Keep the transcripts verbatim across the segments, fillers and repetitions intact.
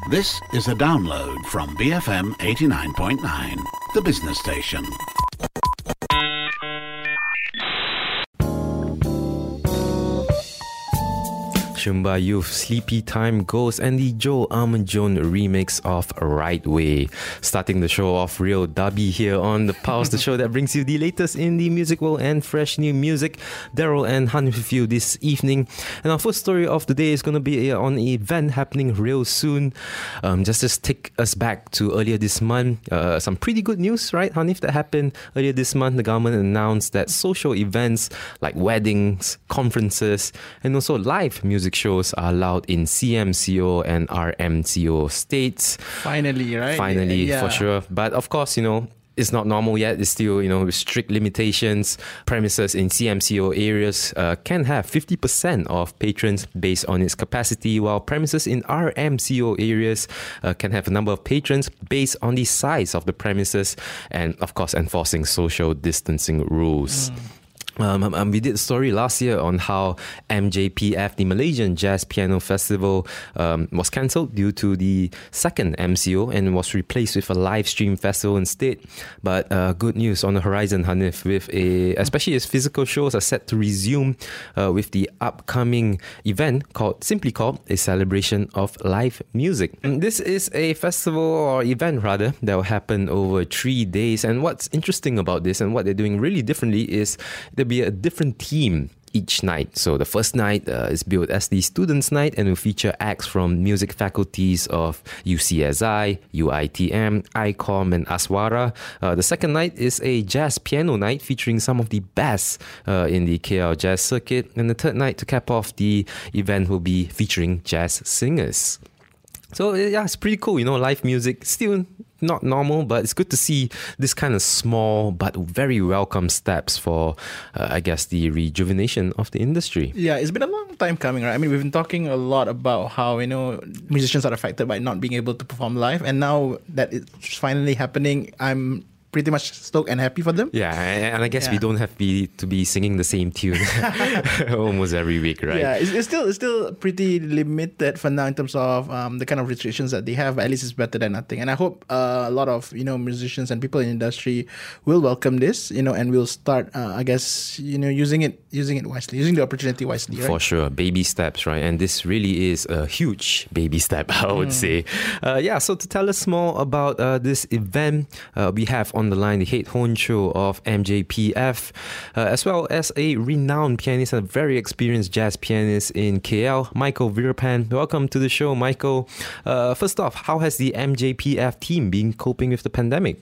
This is a download from B F M eighty-nine point nine, the business station. Shumba Youth, Sleepy Time Ghost, and the Joe Armand-Jones remix of Right Way. Starting the show off real dubby here on The Pulse, the show that brings you the latest in the music world and fresh new music. Daryl and Hanif with you this evening. And our first story of the day is going to be on an event happening real soon. Um, just just take us back to earlier this month. Uh, some pretty good news, right, Hanif, that happened earlier this month. The government announced that social events like weddings, conferences, and also live music shows are allowed in C M C O and R M C O states. Finally, right? Finally, yeah. for sure. But of course, you know, it's not normal yet. It's still, you know, with strict limitations. Premises in C M C O areas uh, can have fifty percent of patrons based on its capacity, while premises in R M C O areas uh, can have a number of patrons based on the size of the premises and, of course, enforcing social distancing rules. Mm. Um, um, we did a story last year on how M J P F, the Malaysian Jazz Piano Festival, um, was cancelled due to the second M C O and was replaced with a live stream festival instead. But uh, good news on the horizon, Hanif, with a, especially as physical shows are set to resume uh, with the upcoming event called, simply called, a celebration of live music. And this is a festival or event rather that will happen over three days. And what's interesting about this and what they're doing really differently is the be a different theme each night. So the first night uh, is billed as the Students' Night and will feature acts from music faculties of U C S I, U I T M, I C O M and Aswara. Uh, the second night is a Jazz Piano Night featuring some of the best uh, in the K L jazz circuit. And the third night to cap off the event will be featuring jazz singers. So yeah, it's pretty cool, you know, live music, still not normal, but it's good to see this kind of small but very welcome steps for, uh, I guess, the rejuvenation of the industry. Yeah, it's been a long time coming, right? I mean, we've been talking a lot about how, you know, musicians are affected by not being able to perform live, and now that it's finally happening, I'm pretty much stoked and happy for them. Yeah, and I guess yeah. we don't have be, to be singing the same tune almost every week, right? Yeah, it's, it's still it's still pretty limited for now in terms of um, the kind of restrictions that they have, but at least it's better than nothing. And I hope uh, a lot of, you know, musicians and people in the industry will welcome this, you know, and will start, uh, I guess, you know, using it using it wisely, using the opportunity wisely, right? For sure, baby steps, right? And this really is a huge baby step, I would mm. say. Uh, yeah, so to tell us more about uh, this event, uh, we have on the line the head honcho of M J P F, uh, as well as a renowned pianist and a very experienced jazz pianist in K L, Michael Veerapan. Welcome to the show, Michael. Uh, first off, how has the M J P F team been coping with the pandemic?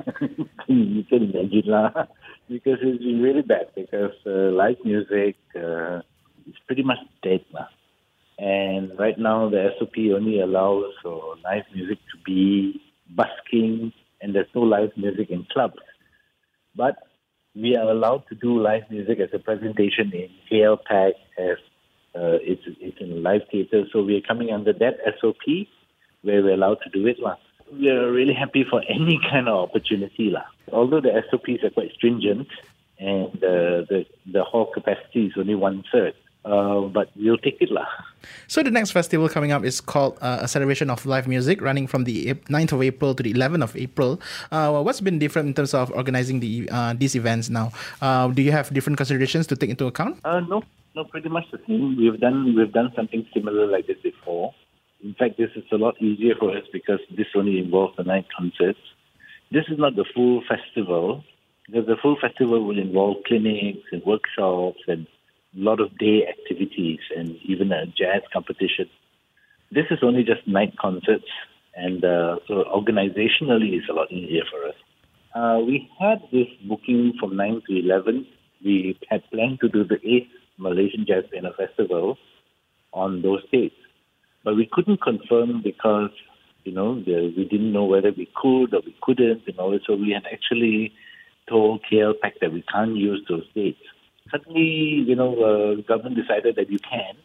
You can imagine, lah, because it's been really bad because uh, live music uh, is pretty much dead, lah. And right now the S O P only allows for live music to be busking, and there's no live music in clubs. But we are allowed to do live music as a presentation in K L P A C as uh, it's, it's in a live theatre. So we are coming under that S O P where we're allowed to do it. lah. We are really happy for any kind of opportunity. lah. Although the S O Ps are quite stringent and uh, the, the hall capacity is only one third. Uh, but we'll take it lah. So the next festival coming up is called uh, A Celebration of Live Music, running from the ninth of April to the eleventh of April. Uh, what's been different in terms of organizing the uh, these events now? Uh, do you have different considerations to take into account? Uh, no, no, pretty much the same. We've done we've done something similar like this before. In fact, this is a lot easier for us because this only involves the night concerts. This is not the full festival, because the full festival will involve clinics and workshops and a lot of day activities and even a jazz competition. This is only just night concerts, and uh, so organizationally it's a lot easier for us. Uh, we had this booking from nine to eleven. We had planned to do the eighth Malaysian Jazz Piano Festival on those dates, but we couldn't confirm because, you know, the, we didn't know whether we could or we couldn't, you know, so we had actually told K L P A C that we can't use those dates. Suddenly, you know, uh, the government decided that you can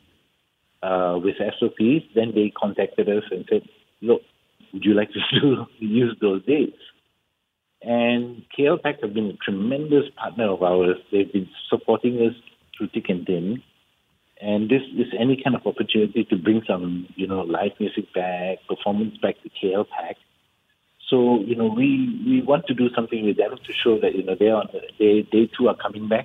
uh, with S O Ps. Then they contacted us and said, look, would you like to do, use those dates? And K L P A C have been a tremendous partner of ours. They've been supporting us through thick and thin. And this is any kind of opportunity to bring some, you know, live music back, performance back to K L Pack. So, you know, we, we want to do something with them to show that, you know, they are they they too are coming back.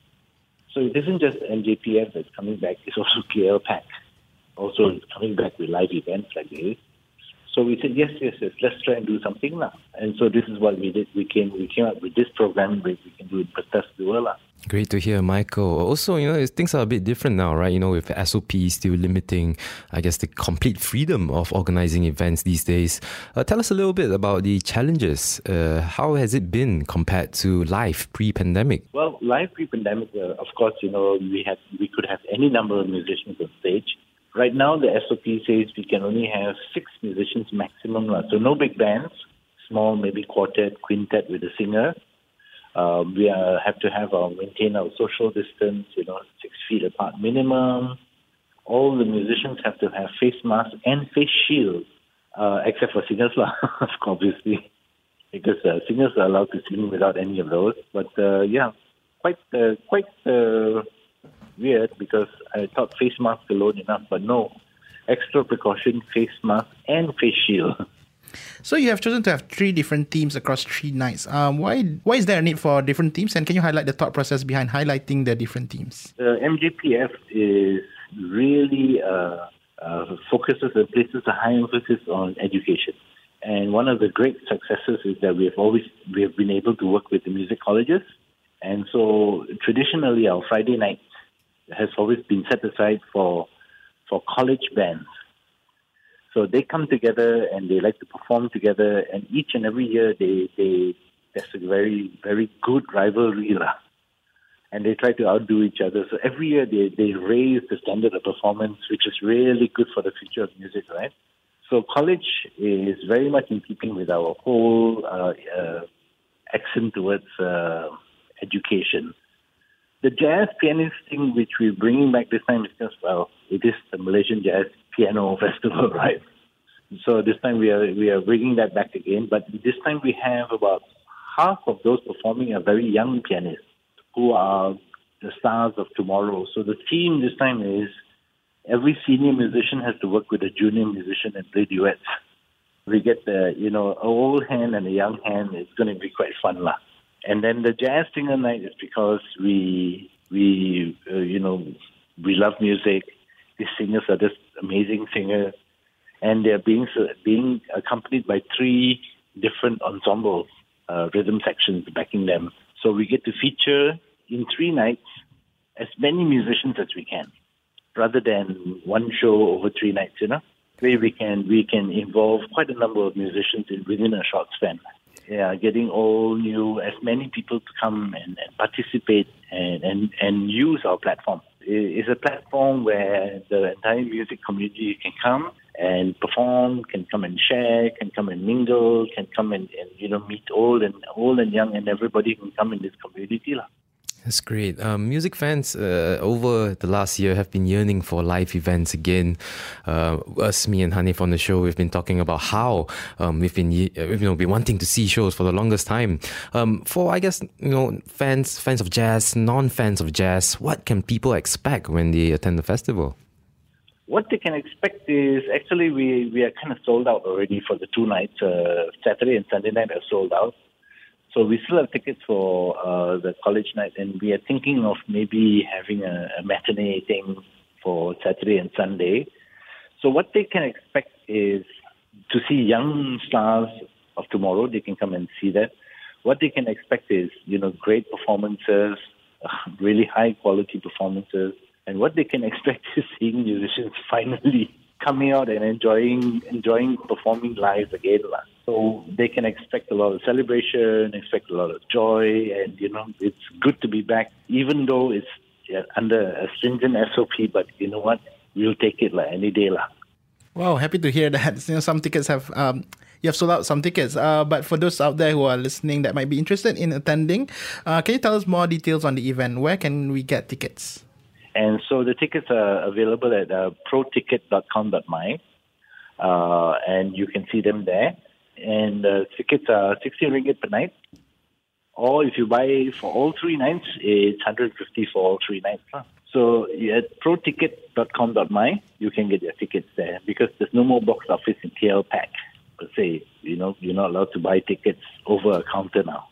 So it isn't just M J P F that's coming back, it's also K L Pack. Also coming back with live events like this. So we said, yes, yes, yes, let's try and do something now. And so this is what we did. We came we came up with this program where we can do it Pertas Dua lah. Great to hear, Michael. Also, you know, things are a bit different now, right? You know, with S O P still limiting, I guess, the complete freedom of organizing events these days. Uh, tell us a little bit about the challenges. Uh, how has it been compared to live pre-pandemic? Well, live pre-pandemic, uh, of course, you know, we had we could have any number of musicians on stage. Right now, the S O P says we can only have six musicians maximum. So no big bands, small, maybe quartet, quintet with a singer. Uh, we uh, have to have our maintain our social distance, you know, six feet apart minimum. All the musicians have to have face masks and face shields, uh, except for singers, lah, obviously, because uh, singers are allowed to sing without any of those. But uh, yeah, quite uh, quite uh, weird because I thought face mask alone enough, but no, extra precaution, face mask and face shield. So you have chosen to have three different themes across three nights. Um, why why is there a need for different themes? And can you highlight the thought process behind highlighting the different themes? The M J P F is really uh, uh, focuses and places a high emphasis on education. And one of the great successes is that we have always we have been able to work with the music colleges. And so traditionally, our Friday night has always been set aside for for college bands. So they come together and they like to perform together, and each and every year they they there's a very very good rivalry, and they try to outdo each other. So every year they they raise the standard of performance, which is really good for the future of music, right? So college is very much in keeping with our whole uh, uh, accent towards uh, education. The jazz pianist thing, which we're bringing back this time, is just, well, it is the Malaysian Jazz Piano Festival, right? So this time we are we are bringing that back again. But this time we have about half of those performing are very young pianists who are the stars of tomorrow. So the theme this time is every senior musician has to work with a junior musician and play duets. We get the, you know, an old hand and a young hand. It's going to be quite fun, lah. And then the jazz singer night is because we, we uh, you know, we love music. These singers are just amazing singers. And they're being being accompanied by three different ensembles, uh, rhythm sections backing them. So we get to feature in three nights as many musicians as we can, rather than one show over three nights, you know. Where we can, we can involve quite a number of musicians in, within a short span. Yeah, getting all new, as many people to come and, and participate and, and, and use our platform. It's a platform where the entire music community can come and perform, can come and share, can come and mingle, can come and, and you know meet old and old and young, and everybody can come in this community lah. That's great. Um, music fans uh, over the last year have been yearning for live events again. Uh, us, me and Hanif on the show, we've been talking about how um, we've been, you know, been wanting to see shows for the longest time. Um, for, I guess, you know, fans, fans of jazz, non-fans of jazz, what can people expect when they attend the festival? What they can expect is, actually, we, we are kind of sold out already for the two nights. Uh, Saturday and Sunday night are sold out. So we still have tickets for uh, the college night, and we are thinking of maybe having a, a matinee thing for Saturday and Sunday. So what they can expect is to see young stars of tomorrow. They can come and see that. What they can expect is, you know, great performances, uh, really high quality performances. And what they can expect is seeing musicians finally coming out and enjoying enjoying performing live again. So they can expect a lot of celebration, expect a lot of joy, and you know it's good to be back, even though it's yeah, under a stringent S O P. But you know what, we'll take it like any day lah. Wow, happy to hear that. You know, some tickets have um, you have sold out some tickets. Uh, but for those out there who are listening that might be interested in attending, uh, can you tell us more details on the event? Where can we get tickets? And so the tickets are available at uh, pro ticket dot com dot my, uh, and you can see them there. And uh, tickets are sixty ringgit per night. Or if you buy for all three nights, it's one hundred fifty for all three nights. Huh? So at pro ticket dot com dot my, you can get your tickets there because there's no more box office in T L Pack per se. You know, you're not allowed to buy tickets over a counter now.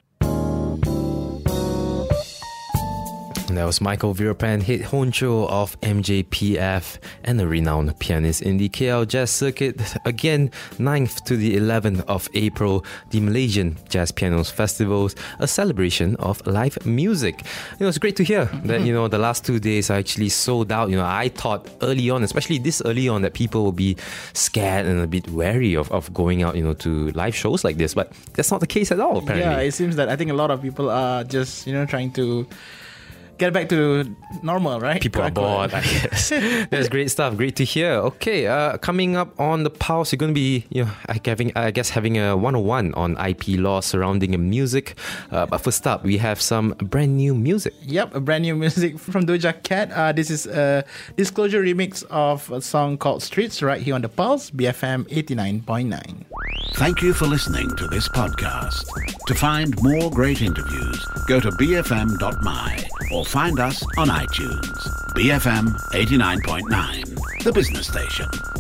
And that was Michael Veerapan, head honcho of M J P F and a renowned pianist in the K L Jazz Circuit. Again, ninth to the eleventh of April, the Malaysian Jazz Pianos Festivals, a celebration of live music. You know, it's great to hear that, you know, the last two days are actually sold out. You know, I thought early on, especially this early on, that people will be scared and a bit wary of, of going out, you know, to live shows like this. But that's not the case at all, apparently. Yeah, it seems that I think a lot of people are just, you know, trying to get back to normal, right? People are bored, I guess. That's great stuff. Great to hear. Okay, uh, coming up on the Pulse, you're going to be, you know, having, I guess, having a one oh one on I P law surrounding music. Uh, but first up, we have some brand new music. Yep, a brand new music from Doja Cat. Uh, this is a Disclosure remix of a song called Streets right here on the Pulse, B F M eighty-nine point nine. Thank you for listening to this podcast. To find more great interviews, go to b f m dot m y or find us on iTunes. B F M eighty-nine point nine, the business station.